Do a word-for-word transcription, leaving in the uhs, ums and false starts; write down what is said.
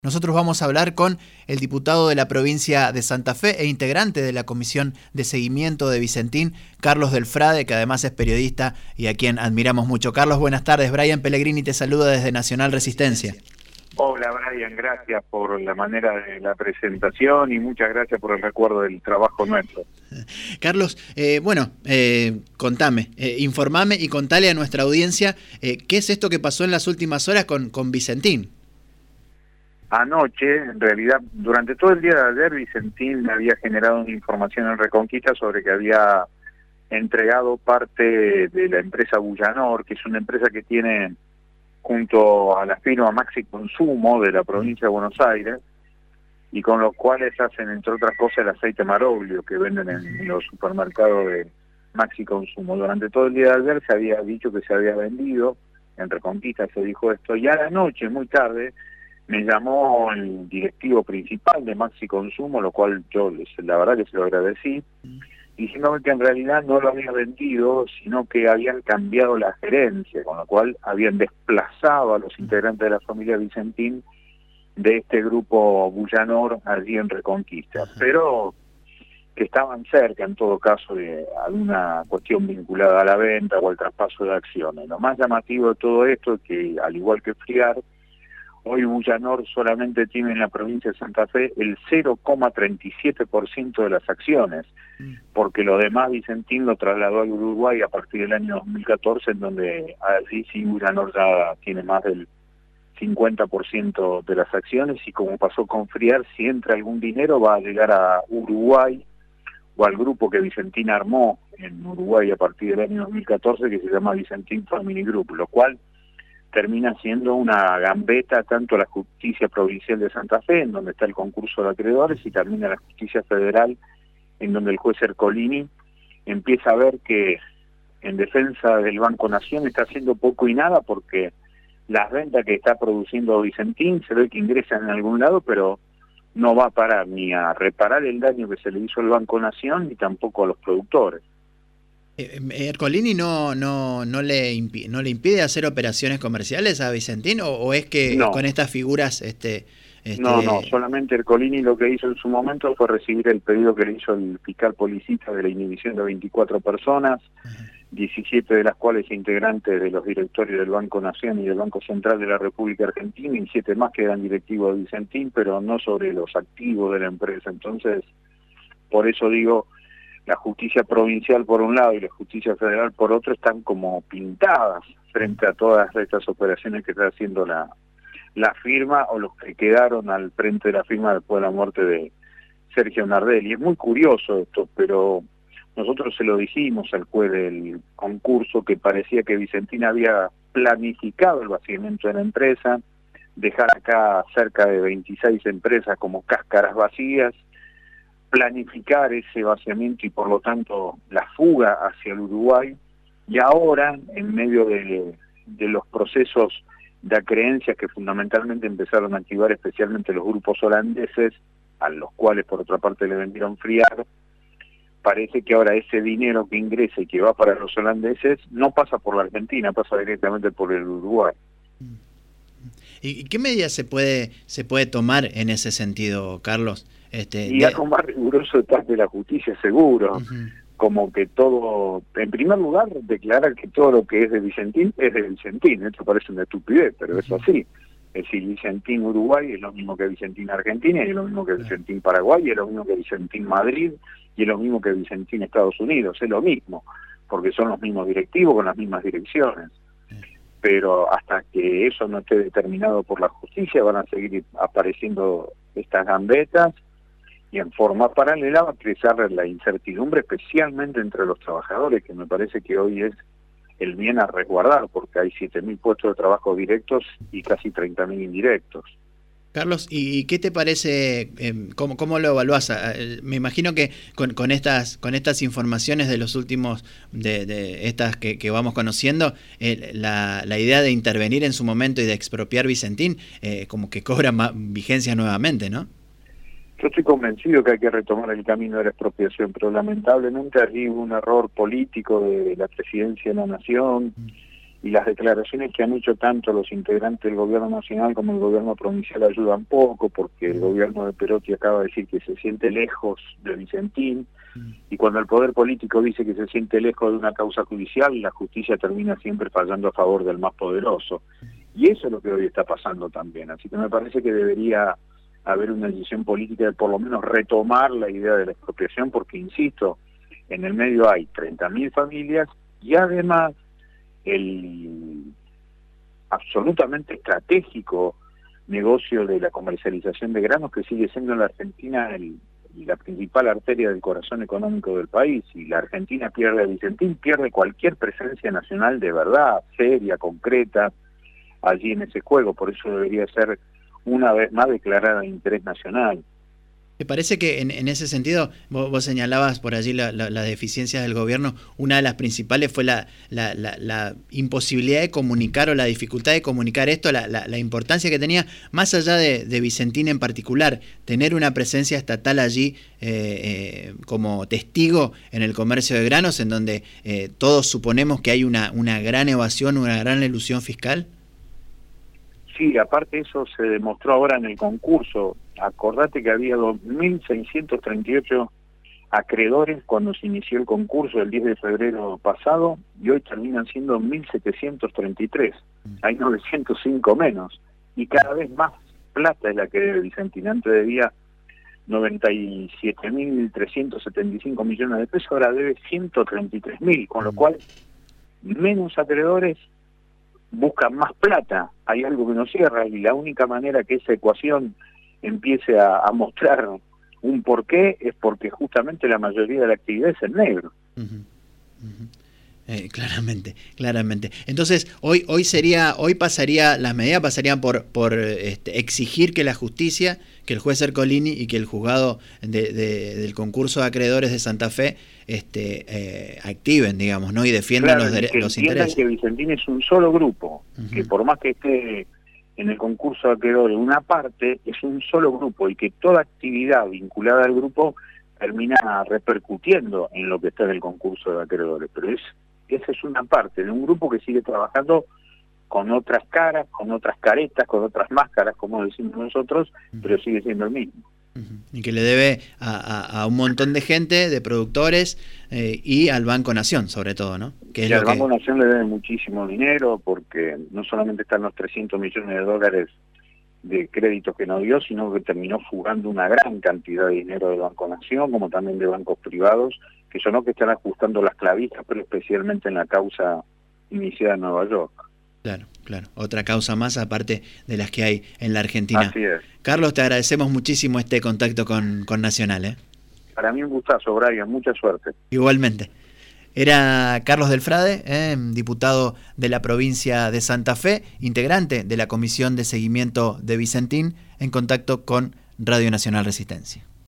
Nosotros vamos a hablar con el diputado de la provincia de Santa Fe e integrante de la Comisión de Seguimiento de Vicentín, Carlos Del Frade, que además es periodista y a quien admiramos mucho. Carlos, buenas tardes. Brian Pellegrini te saluda desde Nacional Resistencia. Hola Brian, gracias por la manera de la presentación y muchas gracias por el recuerdo del trabajo nuestro. Carlos, eh, bueno, eh, contame, eh, informame y contale a nuestra audiencia eh, qué es esto que pasó en las últimas horas con, con Vicentín. Anoche, en realidad, durante todo el día de ayer, Vicentín me había generado una información en Reconquista sobre que había entregado parte de la empresa Bullanor, que es una empresa que tiene junto a la firma Maxi Consumo de la provincia de Buenos Aires, y con los cuales hacen, entre otras cosas, el aceite Maroglio que venden en los supermercados de Maxi Consumo. Durante todo el día de ayer se había dicho que se había vendido, en Reconquista se dijo esto, y a la noche, muy tarde, me llamó el directivo principal de Maxi Consumo, lo cual yo la verdad que se lo agradecí, diciéndome que en realidad no lo había vendido, sino que habían cambiado la gerencia, con lo cual habían desplazado a los integrantes de la familia Vicentín de este grupo Bullanor allí en Reconquista, pero que estaban cerca en todo caso de alguna cuestión vinculada a la venta o al traspaso de acciones. Lo más llamativo de todo esto es que, al igual que Friar, hoy Bullanor solamente tiene en la provincia de Santa Fe el cero coma treinta y siete por ciento de las acciones, porque lo demás Vicentín lo trasladó al Uruguay a partir del año dos mil catorce, en donde allí sí Bullanor ya tiene más del cincuenta por ciento de las acciones, y como pasó con Friar, si entra algún dinero va a llegar a Uruguay o al grupo que Vicentín armó en Uruguay a partir del año dos mil catorce, que se llama Vicentín Family Group, lo cual termina siendo una gambeta tanto a la justicia provincial de Santa Fe, en donde está el concurso de acreedores, y también a la justicia federal, en donde el juez Ercolini empieza a ver que en defensa del Banco Nación está haciendo poco y nada, porque las ventas que está produciendo Vicentín se ve que ingresan en algún lado, pero no va a parar ni a reparar el daño que se le hizo al Banco Nación, ni tampoco a los productores. ¿Ercolini no no no le impi no le impide hacer operaciones comerciales a Vicentín, o, o es que no. con estas figuras este, este... No, no, solamente Ercolini lo que hizo en su momento fue recibir el pedido que le hizo el fiscal policista de la inhibición de veinticuatro personas, uh-huh. diecisiete de las cuales integrantes de los directorios del Banco Nación y del Banco Central de la República Argentina, y siete más que eran directivos de Vicentín, pero no sobre los activos de la empresa. Entonces, por eso digo, la justicia provincial por un lado y la justicia federal por otro están como pintadas frente a todas estas operaciones que está haciendo la, la firma, o los que quedaron al frente de la firma después de la muerte de Sergio Nardelli. Es muy curioso esto, pero nosotros se lo dijimos al juez del concurso, que parecía que Vicentín había planificado el vaciamiento de la empresa, dejar acá cerca de veintiséis empresas como cáscaras vacías, planificar ese vaciamiento y por lo tanto la fuga hacia el Uruguay, y ahora en medio de, de los procesos de acreencias que fundamentalmente empezaron a activar especialmente los grupos holandeses, a los cuales por otra parte le vendieron Friar, parece que ahora ese dinero que ingresa y que va para los holandeses no pasa por la Argentina, pasa directamente por el Uruguay. ¿Y qué medidas se puede se puede tomar en ese sentido, Carlos? Este, y de... algo más riguroso de parte de la justicia, seguro, uh-huh. como que todo, en primer lugar, declarar que todo lo que es de Vicentín es de Vicentín. Esto parece una estupidez, pero uh-huh. es así. Es decir, Vicentín Uruguay es lo mismo que Vicentín Argentina, y es lo mismo que Vicentín Paraguay, y es lo mismo que Vicentín Madrid, y es lo mismo que Vicentín Estados Unidos. Es lo mismo, porque son los mismos directivos con las mismas direcciones. Pero hasta que eso no esté determinado por la justicia van a seguir apareciendo estas gambetas, y en forma paralela va a crecer la incertidumbre, especialmente entre los trabajadores, que me parece que hoy es el bien a resguardar, porque hay siete mil puestos de trabajo directos y casi treinta mil indirectos. Carlos, ¿y qué te parece, eh, cómo, cómo lo evaluás? Me imagino que con, con estas con estas informaciones de los últimos, de, de estas que, que vamos conociendo, eh, la, la idea de intervenir en su momento y de expropiar Vicentín, eh, como que cobra más vigencia nuevamente, ¿no? Yo estoy convencido que hay que retomar el camino de la expropiación, pero lamentablemente allí hubo un error político de la presidencia de la Nación, y las declaraciones que han hecho tanto los integrantes del gobierno nacional como el gobierno provincial ayudan poco, porque el gobierno de Perotti acaba de decir que se siente lejos de Vicentín, y cuando el poder político dice que se siente lejos de una causa judicial, la justicia termina siempre fallando a favor del más poderoso. Y eso es lo que hoy está pasando también. Así que me parece que debería haber una decisión política de por lo menos retomar la idea de la expropiación, porque, insisto, en el medio hay treinta mil familias y además el absolutamente estratégico negocio de la comercialización de granos, que sigue siendo en la Argentina el, la principal arteria del corazón económico del país. Y la Argentina pierde a Vicentín, pierde cualquier presencia nacional de verdad, seria, concreta, allí en ese juego. Por eso debería ser una vez más declarada de interés nacional. ¿Te parece que en, en ese sentido, vos, vos señalabas por allí las la, la deficiencias del gobierno, una de las principales fue la, la, la, la imposibilidad de comunicar o la dificultad de comunicar esto, la, la, la importancia que tenía, más allá de, de Vicentín en particular, tener una presencia estatal allí eh, eh, como testigo en el comercio de granos, en donde eh, todos suponemos que hay una, una gran evasión, una gran elusión fiscal? Sí, aparte eso se demostró ahora en el concurso. Acordate que había dos mil seiscientos treinta y ocho acreedores cuando se inició el concurso el diez de febrero pasado, y hoy terminan siendo mil setecientos treinta y tres. Hay novecientos cinco menos, y cada vez más plata es la que debe Vicentín. Antes debía noventa y siete mil trescientos setenta y cinco millones de pesos, ahora debe ciento treinta y tres mil, con lo cual menos acreedores buscan más plata. Hay algo que no cierra, y la única manera que esa ecuación empiece a, a mostrar un porqué es porque justamente la mayoría de la actividad es en negro. Uh-huh. Uh-huh. Eh, claramente, claramente. Entonces, hoy hoy sería, hoy pasaría, las medidas pasarían por por este, exigir que la justicia, que el juez Ercolini y que el juzgado de, de, del concurso de acreedores de Santa Fe este, eh, activen, digamos, ¿no? Y defiendan claro, los, que los intereses. Que Vicentín es un solo grupo, uh-huh. que por más que esté en el concurso de acreedores una parte, es un solo grupo, y que toda actividad vinculada al grupo termina repercutiendo en lo que está en el concurso de acreedores. Pero es esa es una parte de un grupo que sigue trabajando con otras caras, con otras caretas, con otras máscaras, como decimos nosotros, pero sigue siendo el mismo. Uh-huh. Y que le debe a, a, a un montón de gente, de productores, eh, y al Banco Nación, sobre todo, ¿no? Que es y lo al Banco que... Nación le debe muchísimo dinero, porque no solamente están los trescientos millones de dólares de créditos que no dio, sino que terminó fugando una gran cantidad de dinero del Banco Nación, como también de bancos privados, que son los que están ajustando las clavijas, pero especialmente en la causa iniciada en Nueva York. Claro, claro. Otra causa más aparte de las que hay en la Argentina. Así es. Carlos, te agradecemos muchísimo este contacto con, con Nacional, ¿eh? Para mí un gustazo, Brian. Mucha suerte. Igualmente. Era Carlos Delfrade, eh, diputado de la provincia de Santa Fe, integrante de la Comisión de Seguimiento de Vicentín, en contacto con Radio Nacional Resistencia.